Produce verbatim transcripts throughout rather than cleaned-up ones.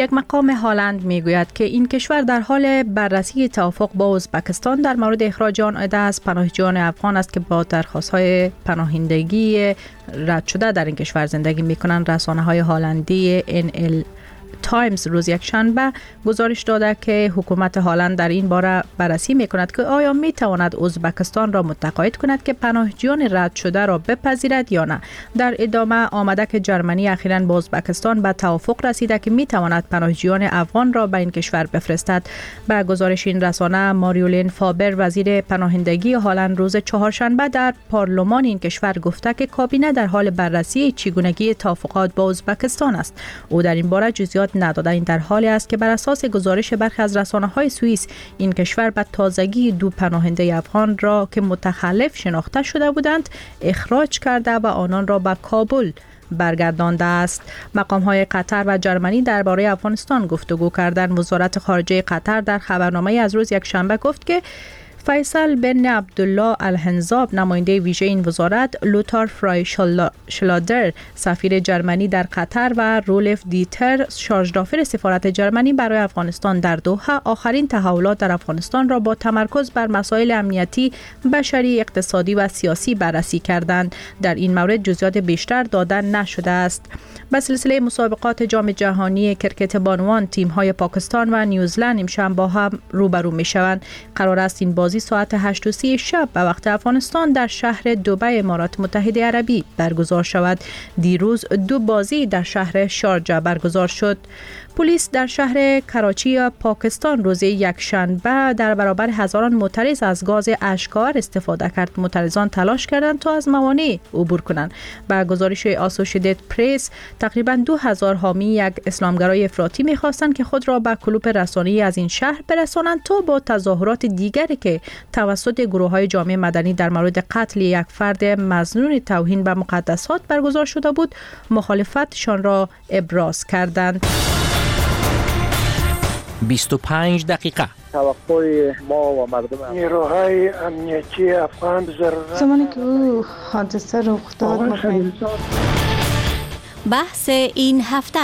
یک مقام هلند میگوید که این کشور در حال بررسی توافق با ازبکستان در مورد اخراج آن عده از پناهجویان افغان است که با درخواست‌های پناهندگی رد شده در این کشور زندگی می‌کنند. رسانه‌های هلندی ان ال تایمز روز یک شنبه گزارش داده که حکومت هلند در این باره بررسی می‌کند که آیا می‌تواند ازبکستان را متقاعد کند که پناهجویان رد شده را بپذیرد یا نه. در ادامه آمده که جرمنی اخیراً با ازبکستان به توافق رسیده که می‌تواند پناهجویان افغان را به این کشور بفرستد. به گزارش این رسانه، ماریولین فابر وزیر پناهندگی هلند روز چهارشنبه در پارلمان این کشور گفته که کابینه در حال بررسی چگونگی توافقات با ازبکستان است. او در این باره جزئیات نداده. این در حالی است که بر اساس گزارش برخی از رسانه‌های سوئیس این کشور به تازگی دو پناهنده افغان را که متخلف شناخته شده بودند اخراج کرده و آنان را به کابل برگردانده است. مقام‌های قطر و جرمنی درباره افغانستان گفتگو کردند. وزارت خارجه قطر در خبرنامه از روز یک شنبه گفت که فیصل بن عبدالله الحنزاب نماینده ویژه این وزارت، لوتار فرای شلادر سفیر جرمنی در قطر و رولف دیتر شارژدافر سفارت جرمنی برای افغانستان در دوحه آخرین تحولات در افغانستان را با تمرکز بر مسائل امنیتی، بشری، اقتصادی و سیاسی بررسی کردند. در این مورد جزئیات بیشتر داده نشده است. به سلسله مسابقات جام جهانی کرکت بانوان، تیم‌های پاکستان و نیوزلند امشب با هم روبرو می‌شوند. قرار است این بازی ساعت هشت و سی شب به وقت افغانستان در شهر دبی امارات متحده عربی برگزار شود. دیروز دو بازی در شهر شارجه برگزار شد. پلیس در شهر کراچی پاکستان روز یک شنبه در برابر هزاران معترض از گاز اشک‌آور استفاده کرد. معترضان تلاش کردند تا از موانع عبور کنند. با گزارش اسوسییتد پرس تقریبا دو هزار حامی یک اسلامگرای افراطی می‌خواستند که خود را به کلوپ رسانه‌ای از این شهر برسانند تا با تظاهرات دیگری که توسط گروه‌های جامعه مدنی در مورد قتل یک فرد مظنون توهین به مقدسات برگزار شده بود مخالفتشان را ابراز کردند. بیست و پنج دقیقه توقع ما و مردم نیروهای امنیتی افغان ضرورت زمانی که او حادثه رخ داد بحث این هفته.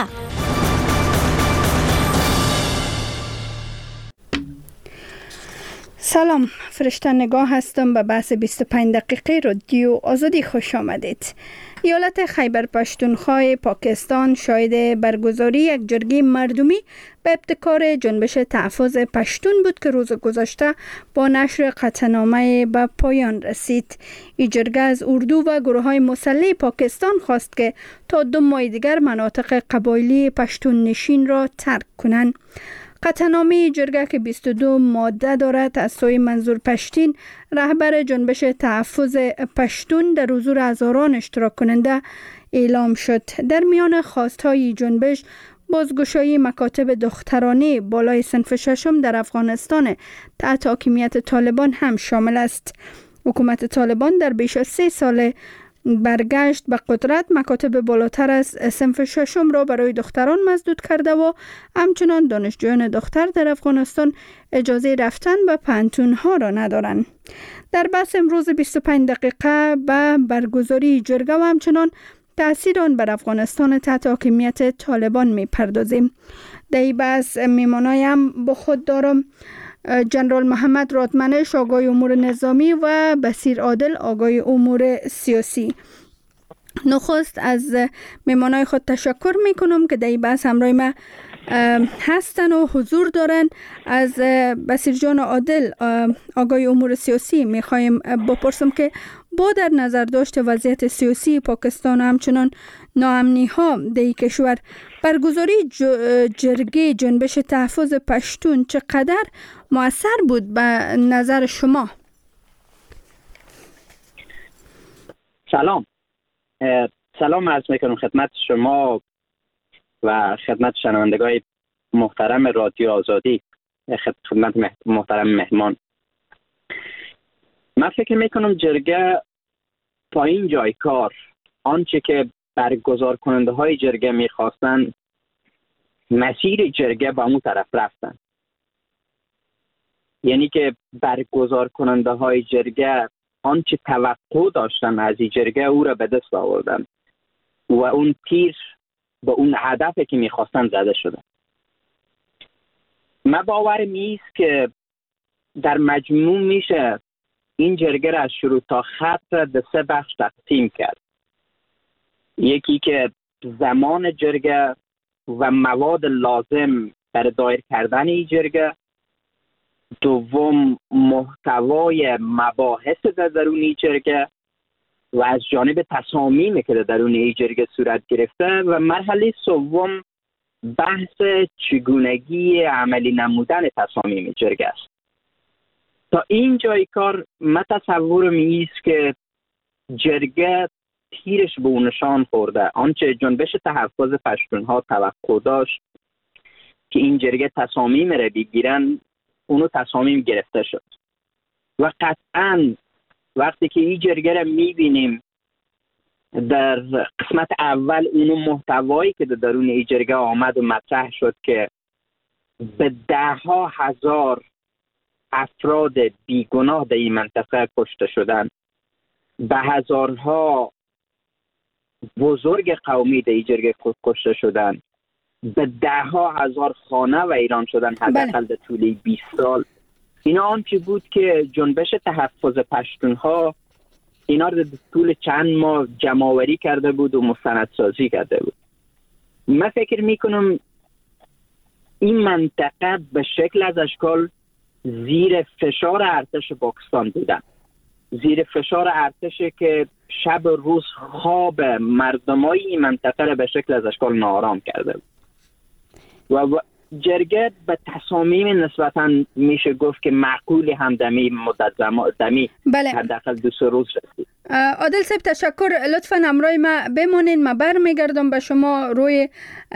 سلام، فرشته نگاه هستم. به بحث بیست و پنج دقیقه رادیو آزادی خوش آمدید. ایالت خیبر پختونخوا پاکستان شاهد برگزاری یک جرگه مردمی به ابتکار جنبش تحفظ پشتون بود که روز گذشته با نشر قطعنامه به پایان رسید. این جرگه از اردو و گروه های مسلح پاکستان خواست که تا دو ماه دیگر مناطق قبایلی پشتون نشین را ترک کنند. قطعنامه جرگه که بیست و دو ماده دارد از سوی منظور پشتین، رهبر جنبش تحفظ پشتون، در حضور هزاران اشتراک کننده اعلام شد. در میان خواستهای جنبش بازگشایی مکاتب دخترانه بالای صنف ششم در افغانستان تحت حاکمیت طالبان هم شامل است. حکومت طالبان در بیش از سه سال برگشت به قدرت مکاتب بالاتر از صنف ششم را برای دختران مسدود کرده و همچنان دانشجویان دختر در افغانستان اجازه رفتن به پانتون ها را ندارند. در بحث امروز بیست و پنج دقیقه به برگزاری جرگه و همچنان تأثیر آن بر افغانستان تحت حاکمیت طالبان می پردازیم. در این بحث میمانای هم با خود دارم جنرال محمد رادمنش، آگاه امور نظامی، و بصیر عادل، آگاه امور سیاسی. نخست از میمانای خود تشکر میکنم که در این بحث همراه ما هستن و حضور دارن. از بصیر جان عادل، آگاه امور سیاسی، میخوایم بپرسم که با در نظر داشت وضعیت سیاسی پاکستان و همچنان ناامنی ها در این کشور، برگزاری جرگه جنبش تحفظ پشتون چقدر مؤثر بود به نظر شما؟ سلام سلام عرض میکنم خدمت شما و خدمت شنوندگان محترم رادیو آزادی، خدمت محترم مهمان. من فکر میکنم جرگه تا این جای کار، آنچه که برگزار کننده های جرگه میخواستن، مسیر جرگه به اون طرف رفتن. یعنی که برگزار کننده های جرگه آنچه توقع داشتن از این جرگه او را به دست آوردن و اون تیر با اون هدفی که میخواستن زده شده. من باورم نیست که در مجموع میشه این جرگه را از شروع تا ختم به سه بخش تقسیم کرد. یکی که زمان جرگه و مواد لازم برای دایر کردن این جرگه، دوم محتوای مباحث در درون این جرگه و از جانب تصامیمی که در درون این جرگه صورت گرفته، و مرحله سوم بحث چگونگی عملی نمودن تصامیم جرگه است. تا این جای کار من تصورم ایست که جرگه تیرش به اون نشان خورده. آنچه جنبش تحفظ پشتونها توقع داشت که این جرگه تصامیم را بگیرن، اونو تصامیم گرفته شد. و قطعاً وقتی که این جرگه را میبینیم در قسمت اول، اونو محتوایی که در درون این جرگه آمد و مطرح شد که به ده ها هزار افراد بیگناه در این منطقه کشته شدن، به هزارها بزرگ قومی در این جرگه کشته شدن، به ده ها هزار خانه و ایران شدن حداقل در طول بیست سال. اینا آنچه بود که جنبش تحفظ پشتونها اینا رو در طول چند ماه جمع‌آوری کرده بود و مستندسازی کرده بود. من فکر میکنم این منطقه به شکل از اشکال زیر فشار ارتش پاکستان بودن، زیر فشار ارتشی که شب و روز خواب مردمای این منطقه را به شکل از اشکال ناآرام کرده بود. و جرگه به تصامیم نسبتاً میشه گفت که معقولی هم دمی مدت زمان دمی بله. حداقل دو سه روز رسید. عادل صاحب تشکر، لطفاً همراه ما بمانین. ما برمیگردم به شما، روی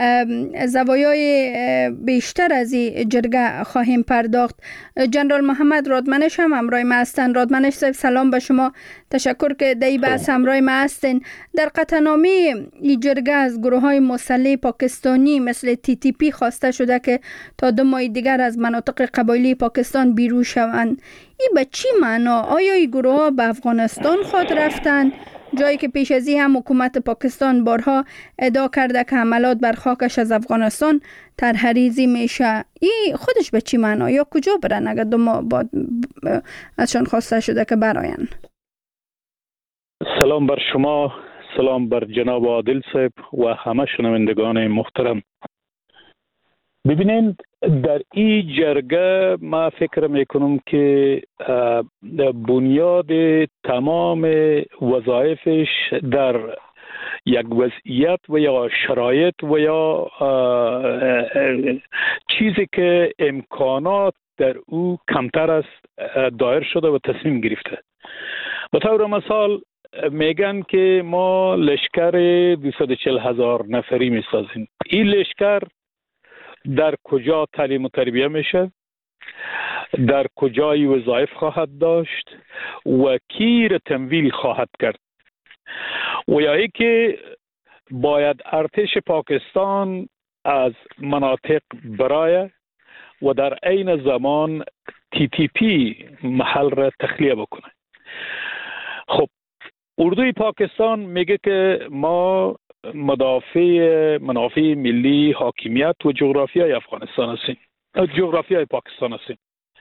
زوایای بیشتر از این جرگه خواهیم پرداخت. جنرال محمد رادمنش هم همراه ما هستن. رادمنش صاحب سلام به شما، تشکر که در بحث همراه ما هستین. در قطعنامه این جرگه از گروه های مسلح پاکستانی مثل تی تی پی خواسته شده که تا دو ماه دیگر از مناطق قبایلی پاکستان بیرون شوند. این به چی معنا؟ آیا این گروه ها به افغانستان خود رفتن، جایی که پیش از این هم حکومت پاکستان بارها ادعا کرده که حملات بر خاکش از افغانستان طرحریزی میشه؟ این خودش به چی معنا؟ یا کجا برن اگر دو ماه بعد ازشان خواسته شده که براین؟ سلام بر شما، سلام بر جناب عادل صاحب و همه شنوندگان محترم. ببینید، در این جرگه ما فکر میکنم که بنیاد تمام وظایفش در یک وضعیت و یا شرایط و یا چیزی که امکانات در او کمتر است دایر شده و تصمیم گرفته. به طور مثال میگن که ما لشکر دویست و چهل هزار نفری میسازیم. این لشکر در کجا تعلیم و تربیه میشه، در کجای وظایف خواهد داشت و کی را تمویل خواهد کرد، و یا ای که باید ارتش پاکستان از مناطق برای و در عین زمان تی تی پی محل را تخلیه بکنه. خب اردوی پاکستان میگه که ما مدافع منافع ملی، حاکمیت و جغرافیای افغانستان هستیم، جغرافیای پاکستان هستیم.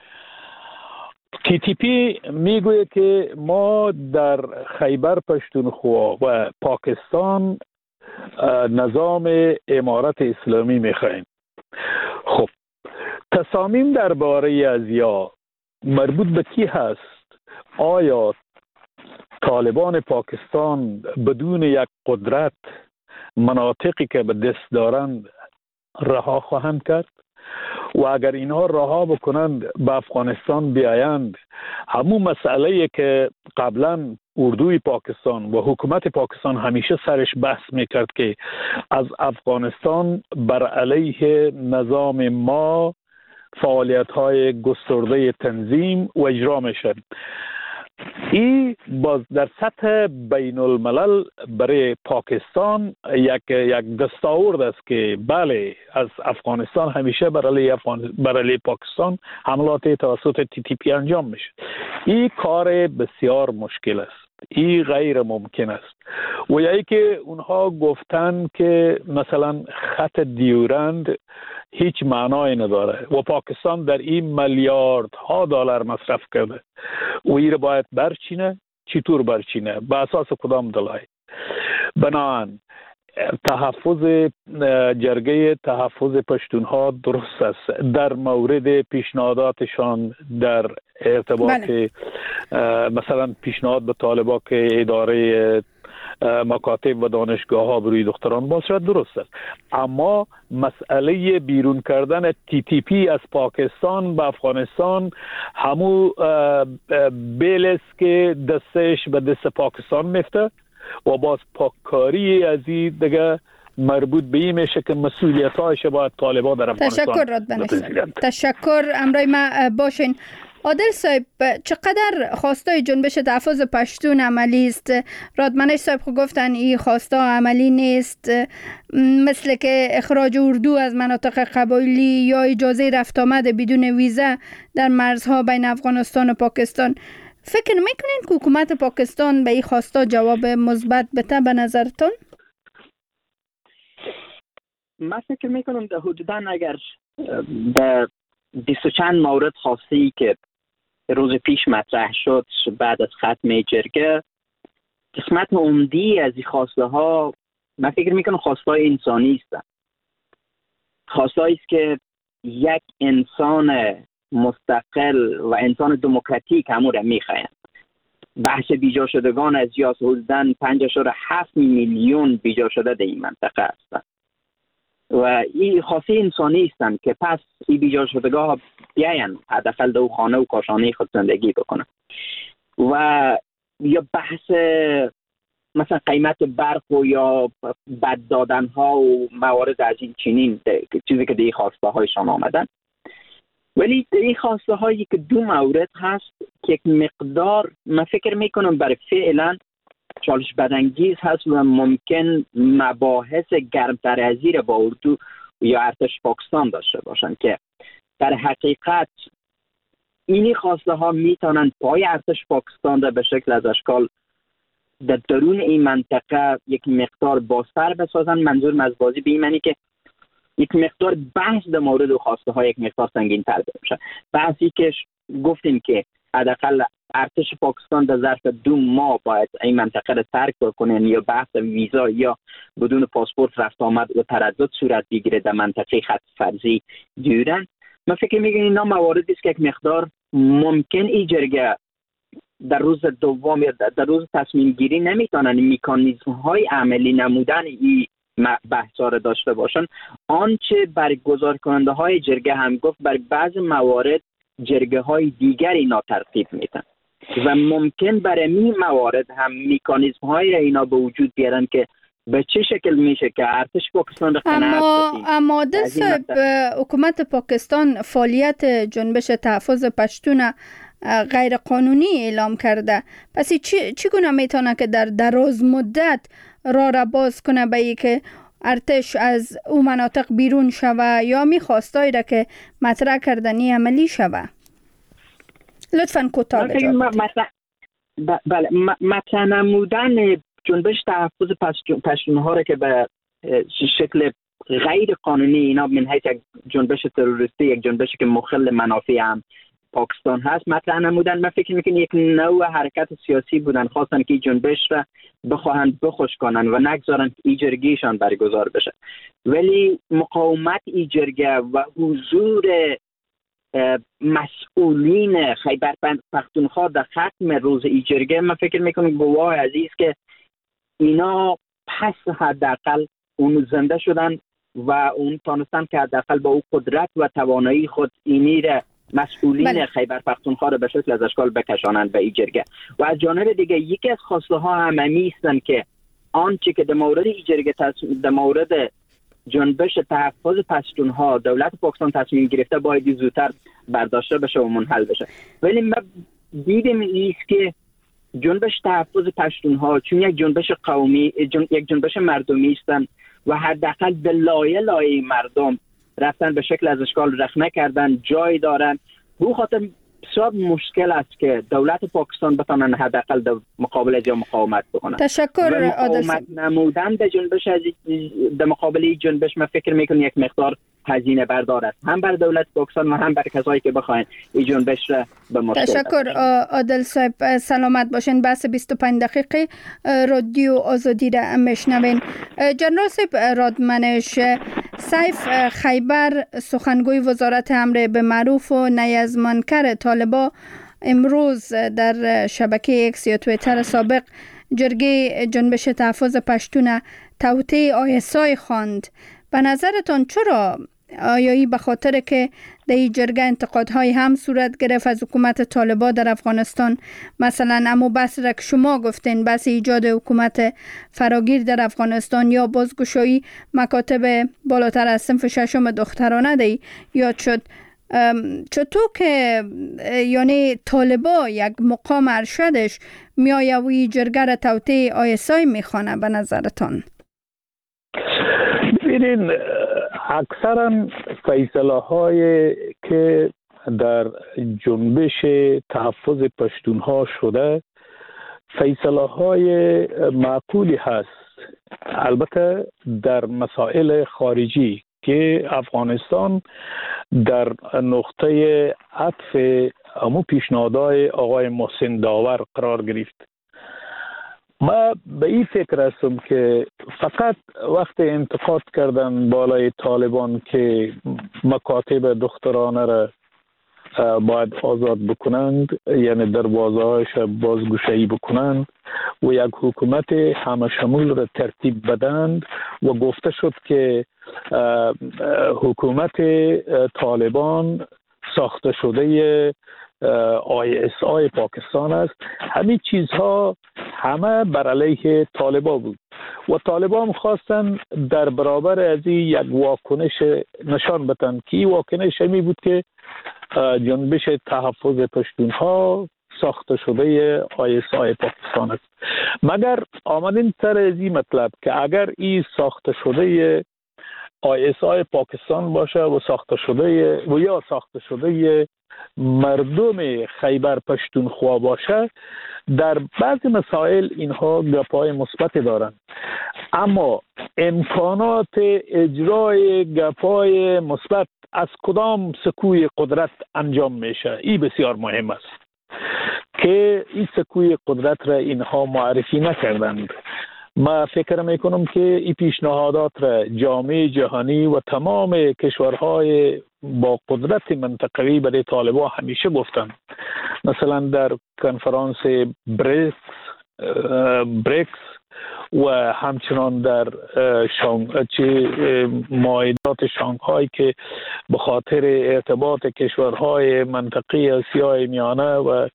تی تی پی میگویه که ما در خیبر پشتونخوا و پاکستان نظام امارت اسلامی میخواهیم. خب تصامیم درباره از یا مربوط به کی هست؟ آیا طالبان پاکستان بدون یک قدرت مناطقی که به دست دارند رها خواهند کرد؟ و اگر اینها رها بکنند به افغانستان بیایند، همون مسئله که قبلا اردوی پاکستان و حکومت پاکستان همیشه سرش بحث میکرد که از افغانستان بر علیه نظام ما فعالیت های گسترده تنظیم و اجرا میشد، این باز در سطح بین الملل برای پاکستان یک یک دستاورد است که بله، از افغانستان همیشه بر علیه افغان بر علیه پاکستان حملات توسط تی تی پی انجام میشه. این کار بسیار مشکل است، این غیر ممکن است و یا که اونها گفتن که مثلا خط دیورند هیچ معنایی نداره و پاکستان در این میلیاردها دلار مصرف کرده و این باید برچینه. چطور برچینه؟ به اساس کدام دلایل؟ بنابراین تحفظ جرگه تحفظ پشتونها درست است در مورد پیشنهاداتشان در ارتباط بله. مثلا پیشنهاد به طالبا که اداره مکاتب و دانشگاه ها بروی دختران باشد درست است، اما مسئله بیرون کردن تی تی پی از پاکستان به افغانستان همو بیل است که دستش به دست پاکستان میفته و باز پاککاری از این دیگه مربوط به این میشه که مسئولیت هایش باید طالبا در افغانستان. تشکر رادبن صاحب. تشکر. امرای ما باشین. عادل صاحب، چقدر خواستای جنبش تحفظ پشتون عملی است؟ رادمنش صاحب خو گفتن این خواستا عملی نیست، مثل که اخراج اردو از مناطق قبایلی یا اجازه رفت آمد بدون ویزا در مرزها بین افغانستان و پاکستان. فکر میکنین که حکومت پاکستان به این خواستا جواب مثبت بده به نظرتون؟ من فکر میکنم در حدوداً اگر در بیست و چند مورد خاصی که روز پیش مطرح شد بعد از ختم جرگه، قسمت عمدی از این خواسته ها من فکر میکنم خواسته های انسانی هستند. خواسته است که یک انسان مستقل و انسان دموکراتیک همون را میخواهند. بحث بیجا شدگان از یا حدوداً پنج اشاره هفت میلیون بیجا شده در این منطقه هستند و این خواسته انسانی هستند که پس این بیجا شدگاه بیاین حداقل در خانه و کاشانه خود زندگی بکنن. و یا بحث مثلا قیمت برق و یا بد دادن ها و موارد از این چنین چیزی که در این خواسته هایشان آمدن. ولی در این خواسته هایی که دو مورد هست که یک مقدار من فکر میکنم برای فعلا چالش بدانگیز هست و ممکن مباحث گرمتر از این با اردو یا ارتش پاکستان داشته باشن که در حقیقت اینی خواسته ها میتونن پای ارتش پاکستان را به شکل از اشکال در درون این منطقه یک مقدار بازتر بسازن. منظور از بازی به این معنی که یک مقدار بحث در مورد خواسته ها یک مقدار سنگین تر بشه. بحثی که گفتیم که حداقل ارتش پاکستان در ظرف دو ماه باید این منطقه را ترک بکنن یا بحث ویزا یا بدون پاسپورت رفت آمد و تردد صورت بگیره در منطقه خط فرضی دیورند. من فکر میگم اینا مواردی است که یک مقدار ممکن این جرگه در روز دوم یا در روز تصمیم گیری نمیتونن مکانیزم های عملی نمودن این بحثا را داشته باشن. آنچه برگزار کننده های جرگه هم گفت برای بعض موارد جرگه های دیگری اینا ترتیب میدن و ممکن برای این موارد هم مکانیزم های اینا به وجود بیارن که به چه شکل میشه که ارتش پاکستان را قناعت اما بدیم. اما عادل صاحب، حکومت پاکستان فعالیت جنبش تحفظ پشتون غیر قانونی اعلام کرده. پس چی چگونه میتونه که در دراز مدت راه را باز کنه به اینکه ارتش از او مناطق بیرون شوه یا میخواستایی را که مطرح کردنی عملی شوه؟ لطفاً کوتاه بجا. بله، مطرح نمودن جنبش تحفظ پشتونها را که به شکل غیر قانونی اینا من حیث یک جنبش تروریستی، یک جنبشی که مخل منافع هم پاکستان هست مطرح نمودن، من فکر میکنم یک نوع حرکت سیاسی بودن، خواستن که این جنبش را بخواهند بخوش کنن و نگذارن که این جرگهشان برگزار بشه. ولی مقاومت این جرگه و حضور مسئولین خیبر پختونخوا در ختم روز این جرگه من فکر میکنم گواه عزیز که اینا پس حداقل اون زنده شدن و اون تانستن که حداقل با او قدرت و توانایی خود اینی را مسئولین بله. خیبر پختونخوا را به شکل از اشکال بکشانند به این جرگه. و از جانب دیگه یکی از خواسته ها عمومی هستند که آنچه که در مورد این جرگه در مورد جنبش تحفظ پشتونها دولت پاکستان تصمیم گرفته باید زودتر برداشته بشه و منحل بشه. ولی ما دیدیم ایست که جنبش تحفظ پشتونها چون یک جنبش قومی جن... یک جنبش مردمی هستند و حداقل به لایه لایه مردم رفتن به شکل از اشکال رخنه کردن، جای دارن. به خاطر بسیار مشکل است که دولت پاکستان بتانن حداقل در مقابل از مقاومت بکنن. تشکر عادل مقاومت نمودن در جنبش از در مقابل جنبش من فکر میکنم یک مقدار هزینه بردار است، هم بر دولت پاکستان و هم بر کسایی که بخواین این جنبش را به مشکل. تشکر عادل صاحب، سلامت باشین. بحث بیست و پنج دقیقه رادیو آزادی را میشنوین. جنرال صاحب رادمنش، سیف خیبر سخنگوی وزارت امر به معروف و نیازمندکر طالبا امروز در شبکه اکس یا توییتر سابق جرگه جنبش تحفظ پشتون توطئه آیسای خواند. به نظرتان چرا؟ آیایی به خاطر که در این جرگه انتقادهای هم صورت گرفت از حکومت طالبان در افغانستان، مثلا امو بحث را که شما گفتین، بحث ایجاد حکومت فراگیر در افغانستان یا بازگشایی مکاتب بالاتر از صنف ششم دخترانه دی یاد شد. چطور که یعنی طالبا یک مقام ارشدش میایوی جرگه را توطئه آیسای میخوانه به نظرتان؟ ببینین اکثرا فیصله های که در جنبش تحفظ پشتون ها شده فیصله های معقولی هست، البته در مسائل خارجی که افغانستان در نقطه عطف امو پیشنهادهای آقای محسن داور قرار گرفت. ما به این فکر هستم که فقط وقت انتقاد کردن بالای طالبان که مکاتب دخترانه را باید آزاد بکنند، یعنی دروازه هایش بازگشایی بکنند و یک حکومت همه شمول را ترتیب بدند و گفته شد که حکومت طالبان ساخته شده آی اس آی پاکستان است. همین چیزها همه بر علیه طالبان بود و طالبان خواستن در برابر از این یک واکنش نشان بدن که این واکنش همی بود که جنبش تحفظ پشتون ها ساخته شده آی اس آی پاکستان است. مگر آمدین سر از این مطلب که اگر این ساخته شده آی اس آی پاکستان باشه و ساخته شده و یا ساخته شده مردم خیبر پشتونخوا باشه، در بعضی مسائل اینها گپای مثبت دارند، اما امکانات اجرای گپای مثبت از کدام سکوی قدرت انجام میشه این بسیار مهم است که این سکوی قدرت را اینها معرفی نکردند. ما فکر میکنم که این پیشنهادات را جامعه جهانی و تمام کشورهای با قدرت منطقوی برای طالبان همیشه گفتند. مثلا در کنفرانس بریکس بریکس و همچنان در شانگ... چه معاهدات شانگهای که به خاطر ارتباط کشورهای منطقه آسیای میانه و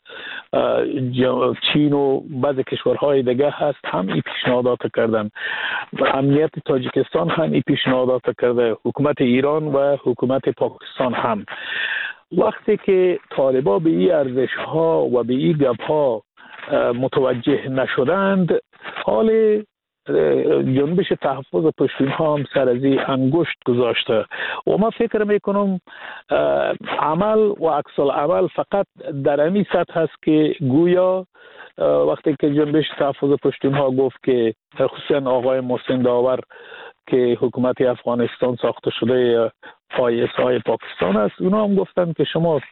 چین و بعض کشورهای دیگه هست هم این پیشنهادات کردن. امنیت تاجیکستان هم این پیشنهادات کرده، حکومت ایران و حکومت پاکستان هم. وقتی که طالبا به این ارزش ها و به این گپ ها متوجه نشدند، حال جنبش تحفظ پشتون ها هم سر از این انگشت گذاشته و ما فکر میکنم عمل و عکس العمل فقط در امی سطح هست که گویا وقتی که جنبش تحفظ پشتون ها گفت که خصوصا آقای محسن داور که حکومت افغانستان ساخته شده آی اس آی پاکستان است، اونا هم گفتن که شما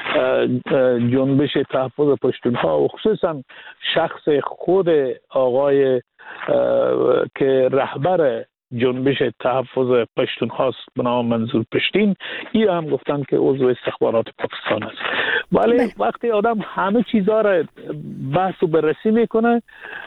جنبش تحفظ پشتون ها و خصوصا شخص خود آقای که رهبر جنبش تحفظ پشتون هاست به نام منظور پشتین، این هم گفتن که عضو استخبارات پاکستان است. ولی بله. وقتی آدم همه چیزها را بحث و بررسی میکنه،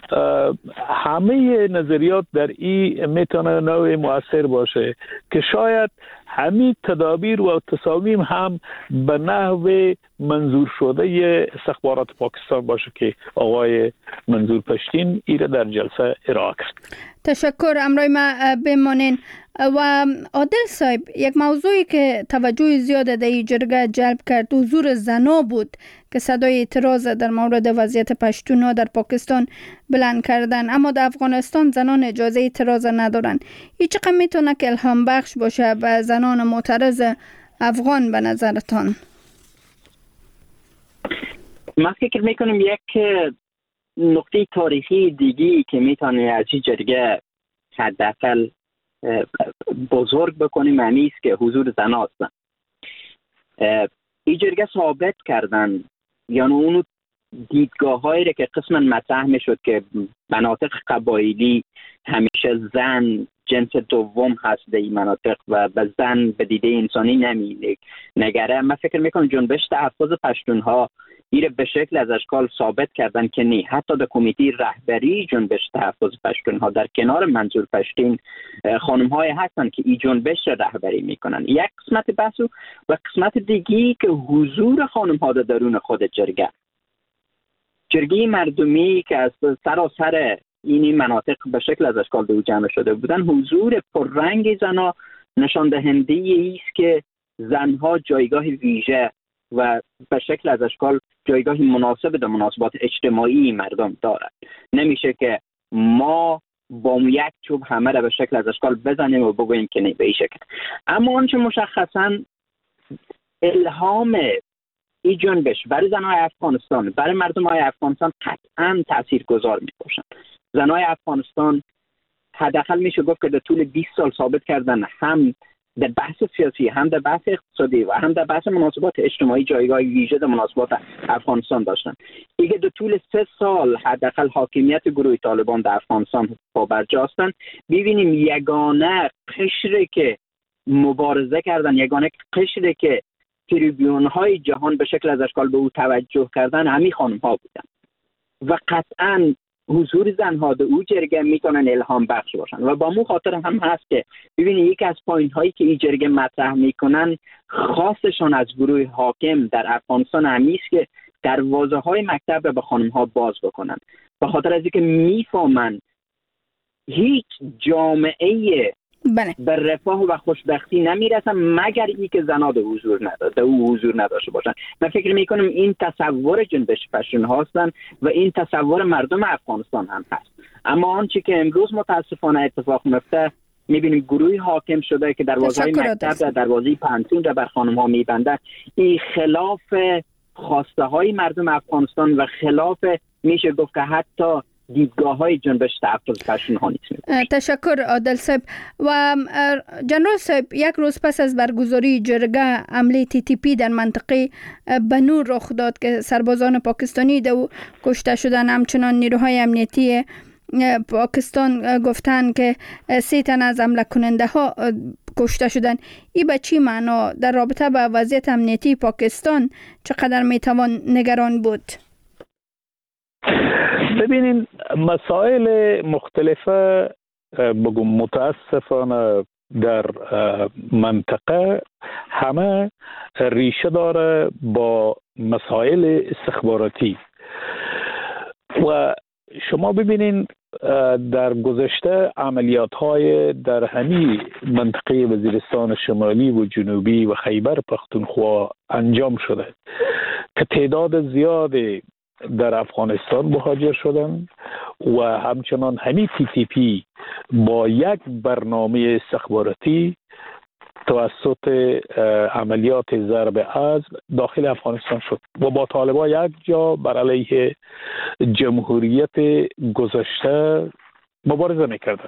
همه نظریات در این میتونه نوع مؤثر باشه که شاید همین تدابیر و تصامیم هم به نحو منظور شده استخبارات پاکستان باشه که آقای منظور پشتین ایره در جلسه ارائه کرد. تشکر. امروی ما بمانین. و عادل صاحب، یک موضوعی که توجه زیاد در این جرگه جلب کرد حضور زنا بود که صدای اعتراض در مورد وضعیت پشتونها در پاکستان بلند کردن، اما در افغانستان زنان اجازه اعتراض ندارن. این چقدر میتونه که الهام بخش باشه به زنان معترض افغان به نظرتان؟ من فکر میکنم یک نقطه تاریخی دیگی که میتونه از این جرگه حداقل بزرگ بکنیم معنی است که حضور زن هستن. این جرگه ثابت کردن، یعنی اونو دیدگاه هایی که قسما مطرح می شد که مناطق قبایلی همیشه زن جنس دوم هست در این مناطق و به زن به دیده انسانی نمی نگره. من فکر میکنم جنبش تحفظ پشتونها ایره به شکل از اشکال ثابت کردن که نه، حتی در کمیته رهبری جنبش تحفظ پشتونها در کنار منظور پشتین خانم های هستن که این جنبش رهبری میکنن. یک قسمت بحثو و قسمت دیگی که حضور خانم ها در درون خود جرگه جرگه مردمی که از سراسر این مناطق به شکل از اشکال دو جمع شده بودن، حضور پررنگ زنها نشان دهنده است که زنها جایگاه ویژه و به شکل از اشکال جایگاه مناسب در مناسبات اجتماعی مردم دارد. نمیشه که ما با یک چوب همه را به شکل از اشکال بزنیم و بگوییم که نه به این شکل. اما آنچه مشخصا الهام این جنبش برای زنهای افغانستان، برای مردم های افغانستان قطعا تأثیر گذار می باشند. زنهای افغانستان حداقل میشه گفت که در طول بیست سال ثابت کردن هم در بحث سیاسی، هم در بحث اقتصادی و هم در بحث مناسبات اجتماعی جایگاه ویژه در مناسبات افغانستان داشتن. دیگه در طول سه سال حداقل حاکمیت گروه طالبان در افغانستان پابرجا هستند. ببینیم یگانه قشری که مبارزه کردن، یگانه قشری که تریبیون های جهان به شکل از اشکال به او توجه کردن همین خانم ها بودن و قطعا حضور زنها در او جرگه میتونن الهام بخش باشن و با مو خاطر هم هست که ببینید یکی از پوینت هایی که این جرگه مطرح میکنن خاصشان از گروه حاکم در افغانستان همی است که دروازه های مکتب را به خانم ها باز بکنن، به خاطر از اینکه میفهمن هیچ جامعه بله. به رفاه و خوشبختی نمیرسن مگر ای که زنها در حضور نداشته او حضور نداشته باشن. من فکر میکنم این تصور جنبش پشتون هستن و این تصور مردم افغانستان هم هست. اما آنچه که امروز متاسفانه اتفاق میفته میبینیم گروهی حاکم شده که دروازه مکتب در دروازه پانتون را بر خانم ها میبنده. این خلاف خواسته های مردم افغانستان و خلاف میشه گفت که حتی دیدگاه های جنبش تحفظ پشتون ها نیست. تشکر عادل صاحب. و جنرال صاحب، یک روز پس از برگزاری جرگه حمله تی تی پی در منطقه بنور رخ داد که سربازان پاکستانی دو کشته شدن. همچنان نیروهای امنیتی پاکستان گفتن که سه تن از حمله کننده ها کشته شدن. این به چی معنا در رابطه با وضعیت امنیتی پاکستان چقدر میتوان نگران بود؟ ببینین مسائل مختلفه بگم متاسفانه در منطقه همه ریشه داره با مسائل استخباراتی و شما ببینین در گذشته عملیات های در همین منطقه وزیرستان شمالی و جنوبی و خیبر پختونخوا انجام شده که تعداد زیادی در افغانستان مهاجر شدن و همچنان همین تی تی پی با یک برنامه استخباراتی توسط عملیات ضرب عزم داخل افغانستان شد و با طالبان یک جا بر علیه جمهوریت گذشته مبارزه میکردن.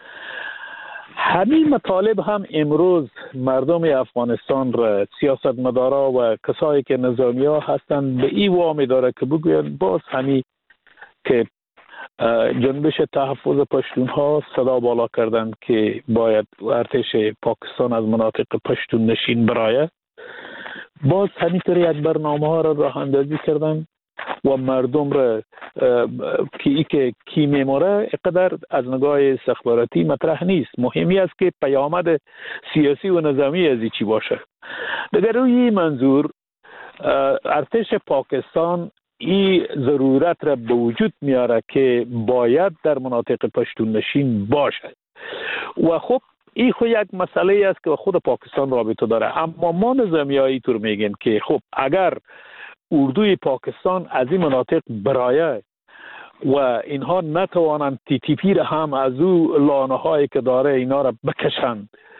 همین مطالب هم امروز مردم افغانستان را سیاستمدارا و کسایی که نظامی ها هستند به این وامی داره که بگویند باز همین که جنبش تحفظ پشتون ها صدا بالا کردند که باید ارتش پاکستان از مناطق پشتون نشین برایه، باز همینطور یک برنامه ها را راه اندازی کردند و مردم را که ای که کی میموره اقدر از نگاه استخباراتی مطرح نیست. مهمی است که پیامد سیاسی و نظامی از چی باشه. در روی منظور ارتش پاکستان این ضرورت را به وجود میاره که باید در مناطق پشتون نشین باشد و خب این خود یک مسئله است که خود پاکستان رابطه داره. اما ما نظامی هایی طور میگیم که خب اگر اردوی پاکستان از این مناطق برایه و اینها نتوانند تی تی پی را هم از او لانه هایی که داره اینا را بکشند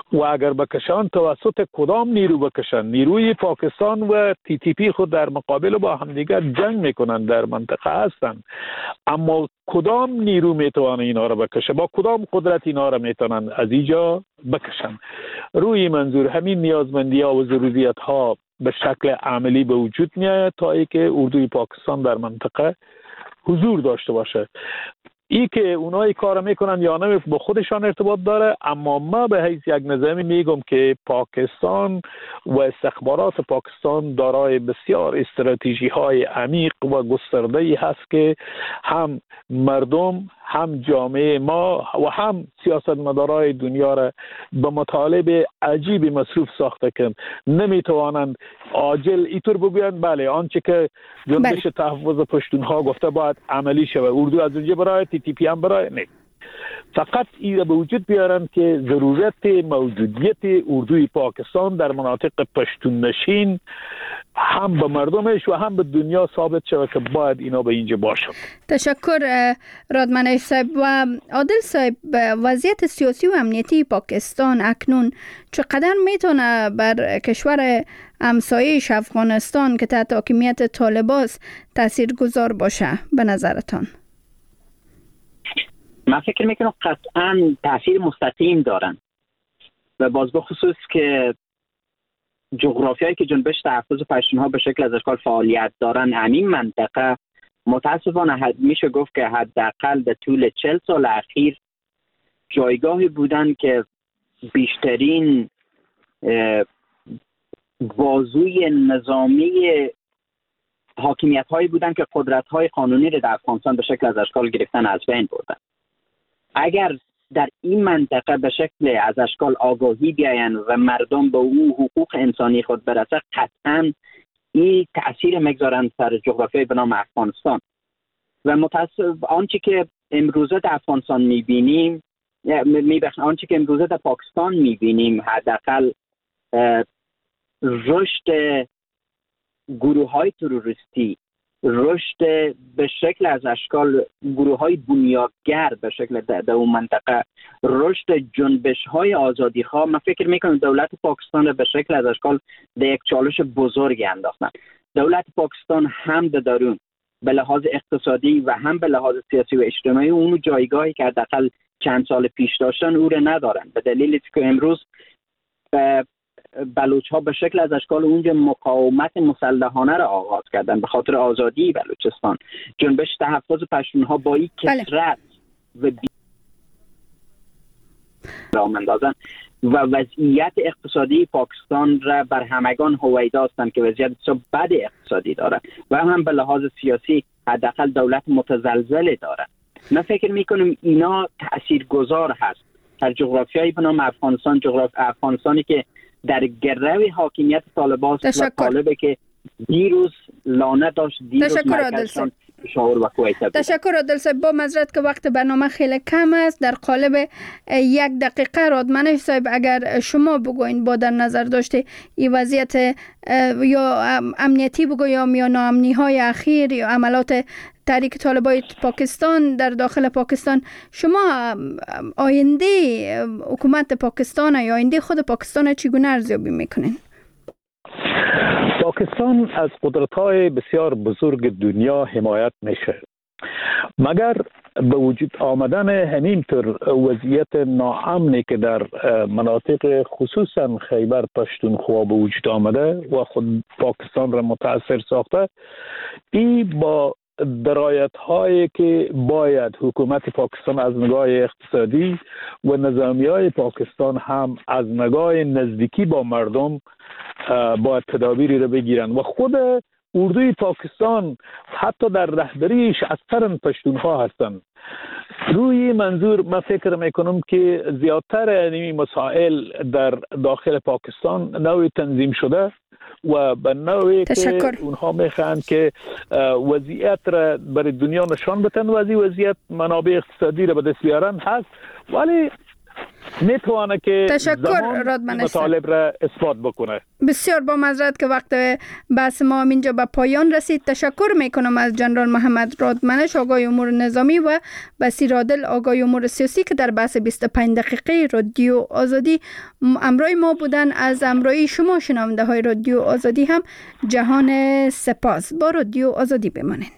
و اگر بکشن توسط کدام نیرو بکشن؟ نیروی پاکستان و تی تی پی خود در مقابل با همدیگر جنگ میکنن، در منطقه هستن، اما کدام نیرو میتونه اینا را بکشه؟ با کدام قدرت اینا را میتونن از اینجا بکشن؟ روی منظور همین نیازمندی ها و ضروریات ها به شکل عملی به وجود میاد تا ای که اردوی پاکستان در منطقه حضور داشته باشه. ای که اونایی کار میکنن یا نه با خودشان ارتباط داره، اما ما به حیث یک نظامی میگم که پاکستان و استخبارات پاکستان دارای بسیار استراتژی های عمیق و گسترده ای هست که هم مردم، هم جامعه ما و هم سیاستمدارای دنیا را به مطالب عجیب مصروف ساخته کن. نمیتوانند عاجل اینطور بگویند بله آنچه که جنبش تحفظ پشتونها گفته باید عملی شود، اردو از اونجا برای، تی تی پی هم برای. نه، فقط این به وجود بیارن که ضرورت موجودیت اردوی پاکستان در مناطق پشتون نشین هم به مردمش و هم به دنیا ثابت شود که باید اینا به اینجا باشن. تشکر رادمنش صاحب. و عادل صاحب، وضعیت سیاسی و امنیتی پاکستان اکنون چقدر میتونه بر کشور همسایه‌اش افغانستان که تحت حاکمیت طالباست تاثیرگذار باشه به نظرتان؟ من فکر میکنم قطعا تاثیر مستقیم دارن و باز به خصوص که جغرافیایی که جنبش تحفظ پشتونها به شکل از اشکال فعالیت دارن، همین منطقه متاسفانه میشه گفت که حداقل به طول چهل سال اخیر جایگاهی بودن که بیشترین بازوی نظامی حاکمیت هایی بودن که قدرت های قانونی رو در افغانستان به شکل از اشکال گرفتن از بین بردن. اگر در این منطقه به شکل از اشکال آگاهی بیاین و مردم به او حقوق انسانی خود برسه، قطعا این تأثیر میگذارن سر جغرافیای به نام افغانستان. و متاسف آنچه که امروزه در افغانستان میبینیم، میبخش آنچه که امروزه در پاکستان میبینیم، حداقل رشد گروه های تروریستی، رشد به شکل از اشکال گروه های بنیادگر به شکل در اون منطقه، رشد جنبش های آزادی خواه، من فکر میکنم دولت پاکستان رو به شکل از اشکال در یک چالش بزرگی انداختن. دولت پاکستان هم در درون به لحاظ اقتصادی و هم به لحاظ سیاسی و اجتماعی اون جایگاهی که حداقل چند سال پیش داشتن او رو ندارن، به دلیلی که امروز بلوچ ها به شکل از اشکال اونجا مقاومت مسلحانه را آغاز کردن به خاطر آزادی بلوچستان. جنبش تحفظ پشتونها با این کثرت و بی راه اندازن و وضعیت اقتصادی پاکستان را بر همگان هویدا هستند که وضعیت بسیار بد اقتصادی دارد و هم به لحاظ سیاسی حداقل دولت متزلزل دارد. من فکر میکنم اینا تاثیرگذار هست در جغرافیایی به نام افغانستان، جغرافی افغانستانی که در گروه حاکمیت طالباست و طالبه که دیروز لانه داشت، دیروز مرکزشان پشاور و کویت بود. تشکر عادل صاحب. با معذرت که وقت برنامه خیلی کم است، در قالب یک دقیقه رادمنش صاحب اگر شما بگوین با در نظر داشته این وضعیت یا امنیتی بگو یا ناامنی های اخیر یا عملات تحریک طالبای پاکستان در داخل پاکستان، شما آینده حکومت پاکستان یا آینده خود پاکستان چگونه ارزیابی میکنین؟ پاکستان از قدرت‌های بسیار بزرگ دنیا حمایت میشه، مگر به وجود آمدن همینطور وضعیت ناامنی که در مناطق خصوصا خیبر پشتونخوا به وجود آمده و خود پاکستان را متاثر ساخته، این با درایت هایی که باید حکومت پاکستان از نگاه اقتصادی و نظامی های پاکستان هم از نگاه نزدیکی با مردم باید تدابیری رو بگیرن و خود اردوی پاکستان حتی در رهبریش از قرن پشتونها هستند. روی منظور من فکر میکنم که زیادتر این مسائل در داخل پاکستان نوعی تنظیم شده و به نوعی که اونها میخوان که وضعیت را برای دنیا نشان بدن و از این وضعیت منابع اقتصادی را به دست بیارن هست، ولی میتونه که تشکر رادمن مطالب را اثبات بکنه. بسیار با معذرت که وقت بحث ما اینجا به پایان رسید. تشکر میکنم از جنرال محمد رادمنش، آگاه امور نظامی، و بصیر عادل، آگاه امور سیاسی، که در بحث بیست و پنج دقیقه رادیو آزادی امروی ما بودن. از امروی شما شنونده های رادیو آزادی هم جهان سپاس. با رادیو آزادی بمانید.